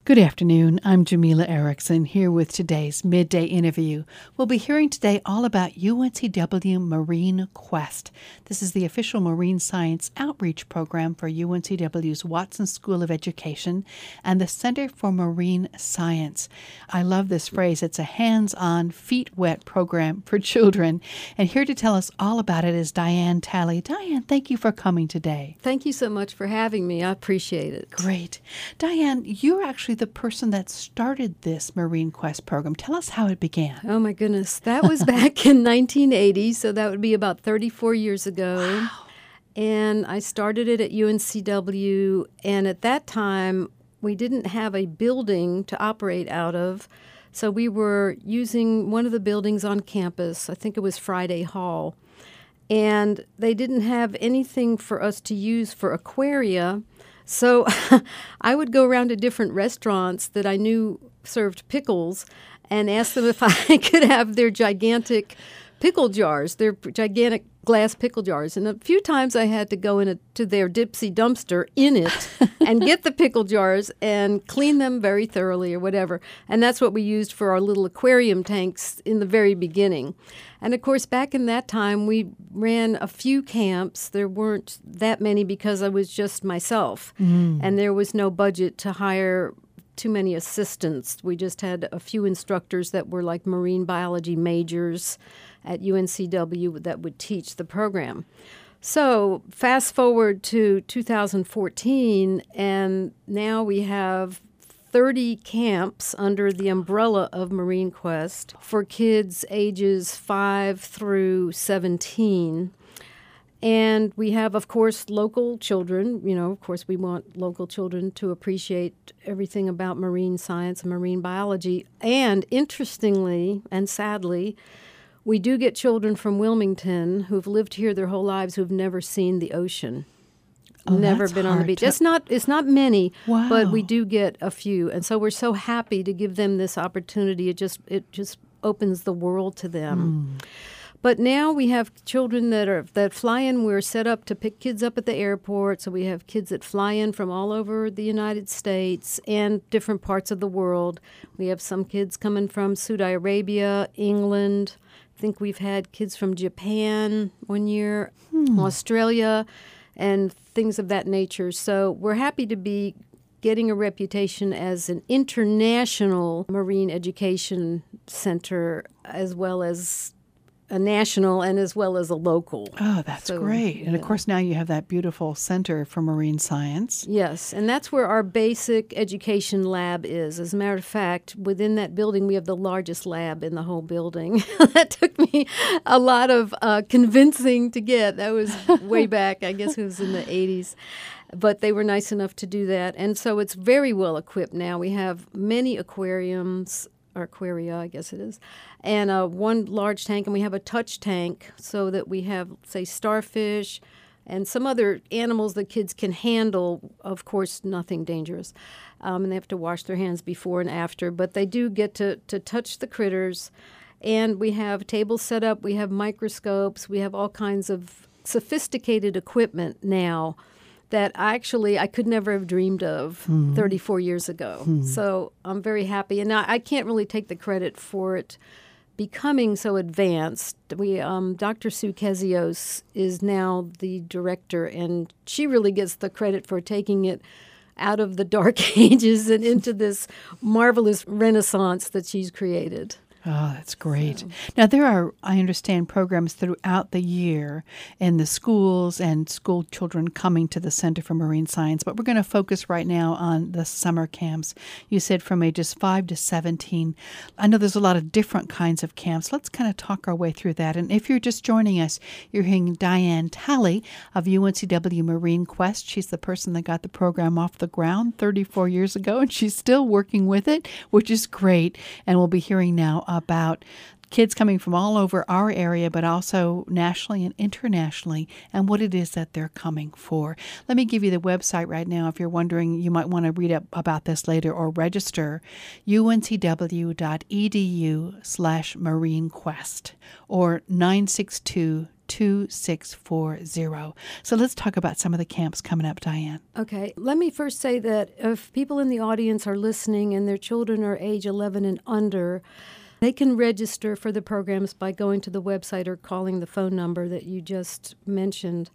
Good afternoon. I'm Jamila Erickson here with today's Midday Interview. We'll be hearing today all about UNCW Marine Quest. This is the official marine science outreach program for UNCW's Watson School of Education and the Center for Marine Science. I love this phrase. It's a hands-on, feet-wet program for children. And here to tell us all about it is Diane Talley. Diane, thank you for coming today. Thank you so much for having me. I appreciate it. Great. Diane, you're actually the person that started this Marine Quest program. Tell us how it began. Oh, my goodness. That was back in 1980, so that would be about 34 years ago. Wow. And I started it at UNCW, and at that time, we didn't have a building to operate out of, so we were using one of the buildings on campus. I think it was Friday Hall. And they didn't have anything for us to use for aquaria. So I would go around to different restaurants that I knew served pickles and ask them if I could have their gigantic pickle jars, their gigantic glass pickle jars. And a few times I had to go to their Dipsy dumpster in it and get the pickle jars and clean them very thoroughly or whatever. And that's what we used for our little aquarium tanks in the very beginning. And, of course, back in that time, we ran a few camps. There weren't that many because I was just myself. And there was no budget to hire too many assistants. We just had a few instructors that were like marine biology majors at UNCW that would teach the program. So fast forward to 2014, and now we have 30 camps under the umbrella of Marine Quest for kids ages 5 through 17. And we have, of course, local children. You know, of course, we want local children to appreciate everything about marine science and marine biology. And interestingly and sadly, we do get children from Wilmington who've lived here their whole lives who've never seen the ocean. Never been on the beach. It's not many, Wow. But we do get a few. And so we're so happy to give them this opportunity. It just opens the world to them. But now we have children that fly in. We're set up to pick kids up at the airport. So we have kids that fly in from all over the United States and different parts of the world. We have some kids coming from Saudi Arabia, England. I think we've had kids from Japan one year, Australia, and things of that nature. So we're happy to be getting a reputation as an international marine education center, as well as a national and as well as a local. Oh, that's great. And, of course, now you have that beautiful Center for Marine Science. Yes, and that's where our basic education lab is. As a matter of fact, within that building, we have the largest lab in the whole building. That took me a lot of convincing to get. That was way back, I guess it was in the 80s. But they were nice enough to do that. And so it's very well equipped now. We have many aquariums, or aquaria, I guess it is, and one large tank, and we have a touch tank so that we have, say, starfish and some other animals that kids can handle, of course, nothing dangerous. And they have to wash their hands before and after, but they do get to touch the critters. And we have tables set up, we have microscopes, we have all kinds of sophisticated equipment now that I could never have dreamed of 34 years ago. So I'm very happy. And I can't really take the credit for it becoming so advanced. Dr. Sue Kezios is now the director, and she really gets the credit for taking it out of the dark ages and into this marvelous renaissance that she's created. Oh, that's great. Now, there are, I understand, programs throughout the year in the schools and school children coming to the Center for Marine Science, but we're going to focus right now on the summer camps. You said from ages 5 to 17. I know there's a lot of different kinds of camps. Let's kind of talk our way through that. And if you're just joining us, you're hearing Diane Talley of UNCW Marine Quest. She's the person that got the program off the ground 34 years ago, and she's still working with it, which is great. And we'll be hearing now about kids coming from all over our area, but also nationally and internationally, and what it is that they're coming for. Let me give you the website right now if you're wondering. You might want to read up about this later or register. uncw.edu/marinequest or 962 888-2640. So let's talk about some of the camps coming up, Diane. Okay, let me first say that if people in the audience are listening and their children are age 11 and under, they can register for the programs by going to the website or calling the phone number that you just mentioned.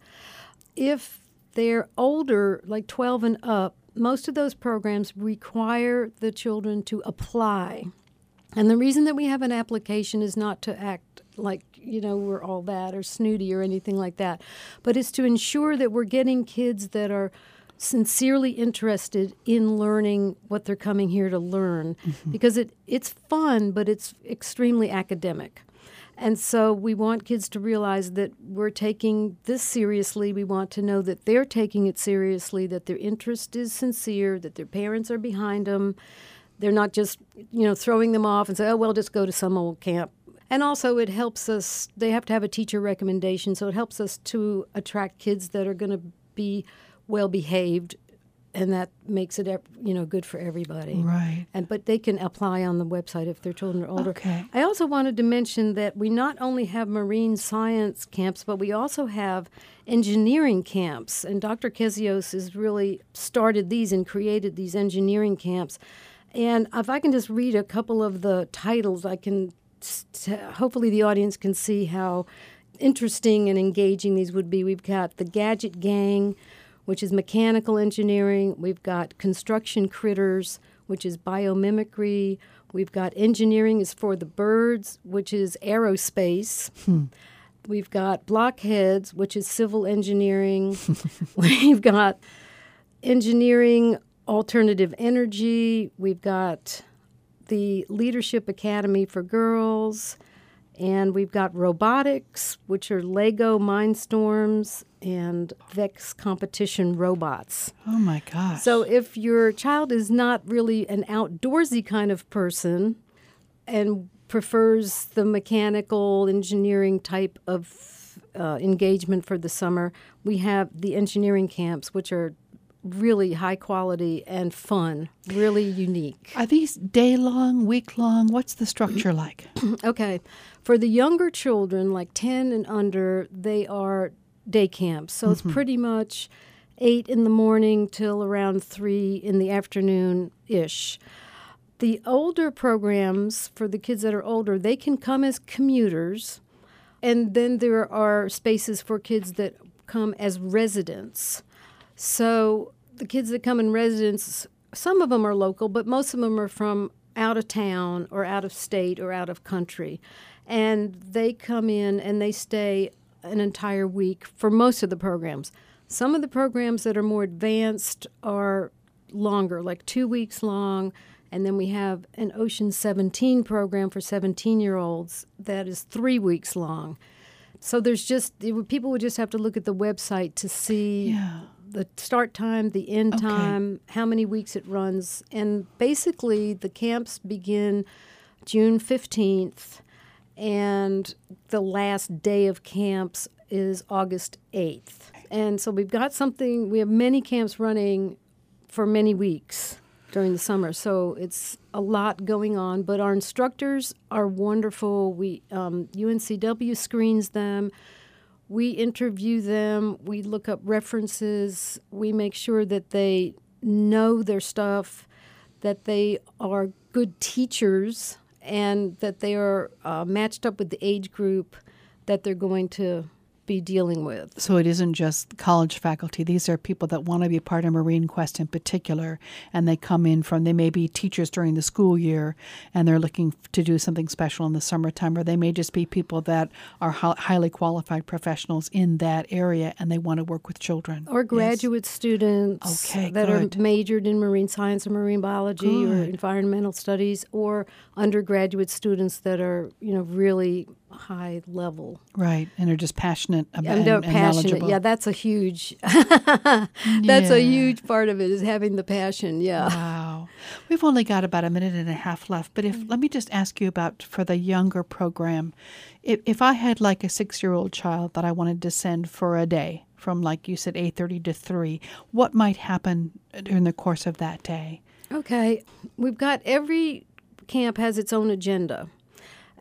If they're older, like 12 and up, most of those programs require the children to apply. And the reason that we have an application is not to act like, we're all that or snooty or anything like that, but it's to ensure that we're getting kids that are sincerely interested in learning what they're coming here to learn, because it's fun, but it's extremely academic. And so we want kids to realize that we're taking this seriously. We want to know that they're taking it seriously, that their interest is sincere, that their parents are behind them. They're not just, throwing them off and say, oh, well, just go to some old camp. And also it helps us, they have to have a teacher recommendation, so it helps us to attract kids that are going to be well-behaved, and that makes it, good for everybody. Right. But they can apply on the website if their children are older. Okay. I also wanted to mention that we not only have marine science camps, but we also have engineering camps. And Dr. Kezios has really started these and created these engineering camps. And if I can just read a couple of the titles, I can hopefully the audience can see how interesting and engaging these would be. We've got the Gadget Gang, which is mechanical engineering. We've got construction critters, which is biomimicry. We've got engineering is for the birds, which is aerospace. We've got blockheads, which is civil engineering. We've got engineering alternative energy. We've got the Leadership Academy for girls. And we've got robotics, which are Lego Mindstorms and Vex competition robots. Oh, my gosh. So if your child is not really an outdoorsy kind of person and prefers the mechanical engineering type of engagement for the summer, we have the engineering camps, which are really high quality and fun, really unique. Are these day-long, week-long? What's the structure like? Okay. For the younger children, like 10 and under, they are day camps. So it's pretty much 8 in the morning till around 3 in the afternoon-ish. The older programs, for the kids that are older, they can come as commuters. And then there are spaces for kids that come as residents. So the kids that come in residence, some of them are local, but most of them are from out of town or out of state or out of country. And they come in and they stay an entire week for most of the programs. Some of the programs that are more advanced are longer, like 2 weeks long. And then we have an Ocean 17 program for 17-year-olds that is 3 weeks long. So people would just have to look at the website to see the start time, the end time, how many weeks it runs. And basically the camps begin June 15th, and the last day of camps is August 8th. And so we have many camps running for many weeks during the summer. So it's a lot going on, but our instructors are wonderful. UNCW screens them. We interview them. We look up references. We make sure that they know their stuff, that they are good teachers, and that they are matched up with the age group that they're going to be dealing with. So it isn't just college faculty. These are people that want to be part of Marine Quest in particular, and they come in they may be teachers during the school year, and they're looking to do something special in the summertime, or they may just be people that are highly qualified professionals in that area, and they want to work with children. Or graduate students that are majored in marine science or marine biology or environmental studies, or undergraduate students that are, really high level. Right, and are just passionate about and knowledgeable. Yeah, that's a huge that's a huge part of it, is having the passion. Yeah. Wow. We've only got about a minute and a half left, but let me just ask you about, for the younger program, if I had like a 6-year-old child that I wanted to send for a day from, like you said, 8:30 to 3, what might happen during the course of that day? Okay. We've got every camp has its own agenda.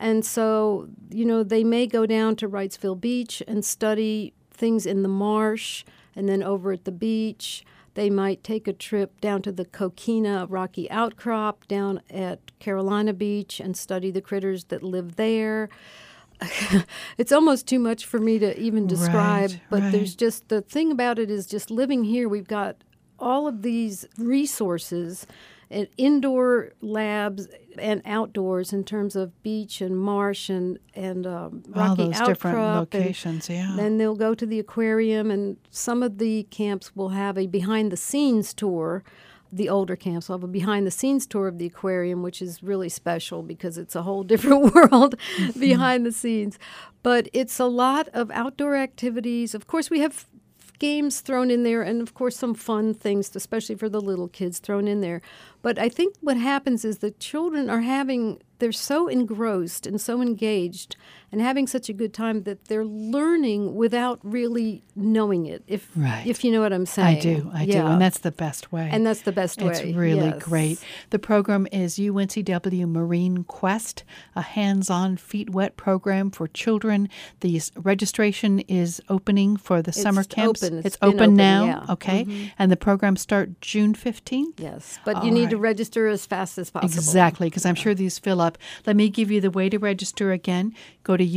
And so, they may go down to Wrightsville Beach and study things in the marsh, and then over at the beach, they might take a trip down to the Coquina Rocky Outcrop down at Carolina Beach and study the critters that live there. It's almost too much for me to even describe, but there's just, the thing about it is just living here, we've got all of these resources and indoor labs and outdoors in terms of beach and marsh and Rocky all those Outcrop. different locations, yeah. Then they'll go to the aquarium, and some of the camps will have a behind-the-scenes tour. The older camps will have a behind-the-scenes tour of the aquarium, which is really special because it's a whole different world behind the scenes. But it's a lot of outdoor activities. Of course, we have games thrown in there, and of course some fun things, especially for the little kids, thrown in there. But I think what happens is the children they're so engrossed and so engaged and having such a good time that they're learning without really knowing it, if you know what I'm saying. I do, and that's the best way. And that's the best way. It's really great. The program is UNCW Marine Quest, a hands-on, feet-wet program for children. The registration is opening for the summer camps. It's open now, yeah. Okay? Mm-hmm. And the programs start June 15th? Yes, but you need to register as fast as possible. Exactly, because I'm sure these fill up. Let me give you the way to register again. Go to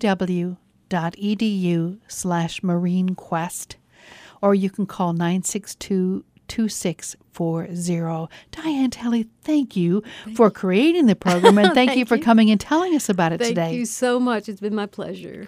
uncw.edu/MarineQuest, or you can call 962-2640. Diane Talley, thank you for creating the program, and thank you for coming and telling us about it today. Thank you so much. It's been my pleasure.